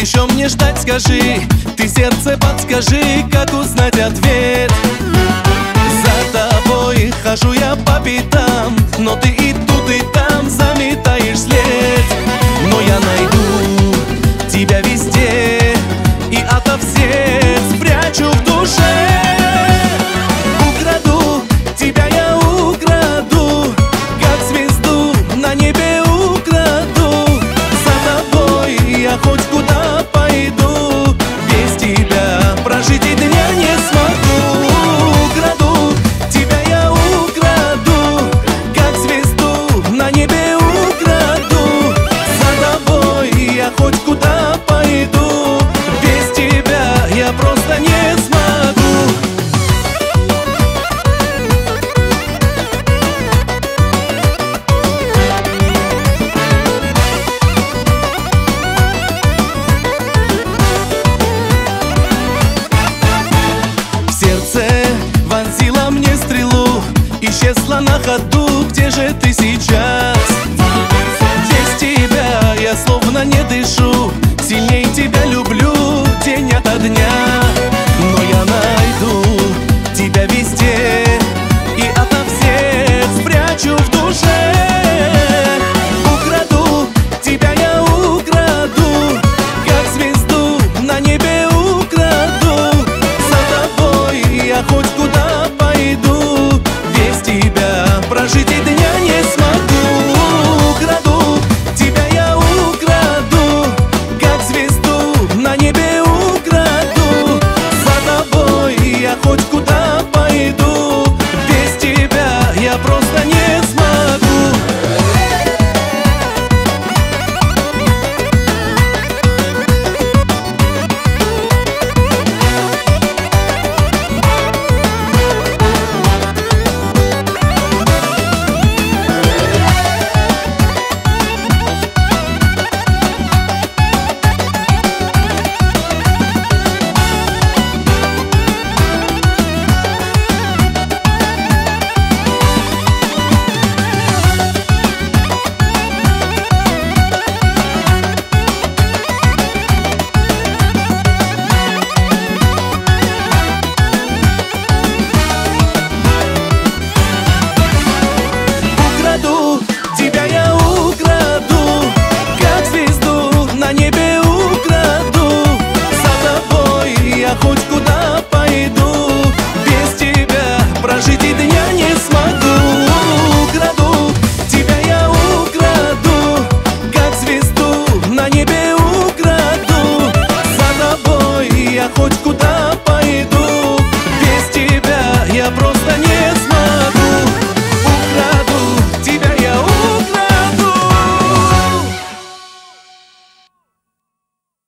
еще мне ждать, скажи? Ты сердце подскажи, как узнать ответ? За тобой хожу я по пятам, но ты и тут, и там заметаешь след. Но я найду тебя везде и ото всех спрячу в душе. Украду тебя, я украду, как звезду на небе украду. За тобой я хоть куда пойду, без тебя прожить и дня не смогу. Украду тебя, я украду, как звезду на небе украду. За тобой я хоть куда пойду, без тебя я просто не смогу. Вонзила мне стрелу, исчезла на ходу. Где же ты сейчас?